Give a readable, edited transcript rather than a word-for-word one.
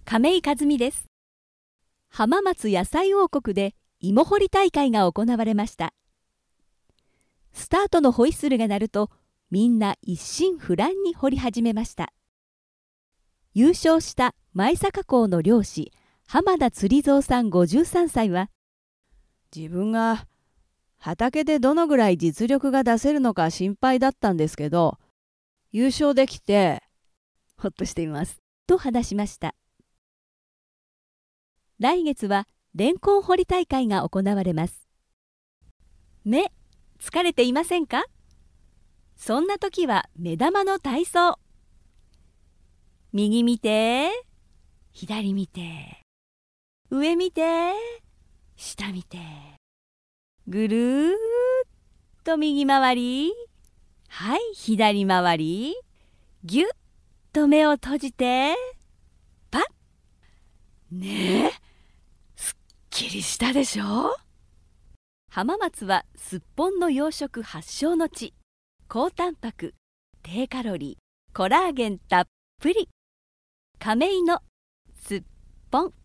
亀井和美です。浜松野菜王国で芋掘り大会が行われました。スタートのホイッスルが鳴ると、みんな一心不乱に掘り始めました。優勝した前坂港の漁師浜田釣蔵さん53歳は、 自分が畑でどのぐらい実力が出せるのか心配だったんですけど、優勝できてほっとしていますと話しました。来月はレンコン掘り大会が行われます。目、疲れていませんか？そんな時は目玉の体操。右見て、左見て、上見て、下見て、ぐるーっと右回り、はい、左回り、ぎゅっと目を閉じて、パッ。ねえ、すっきりしたでしょ？浜松はすっぽんの養殖発祥の地。高タンパク、低カロリー、コラーゲンたっぷり。亀井のすっぽん。